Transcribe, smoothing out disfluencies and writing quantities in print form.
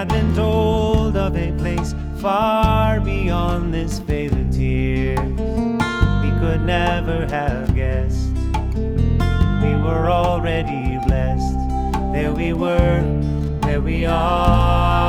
had been told of a place far beyond this vale of tears. We could never have guessed. We were already blessed. There we were, where we are.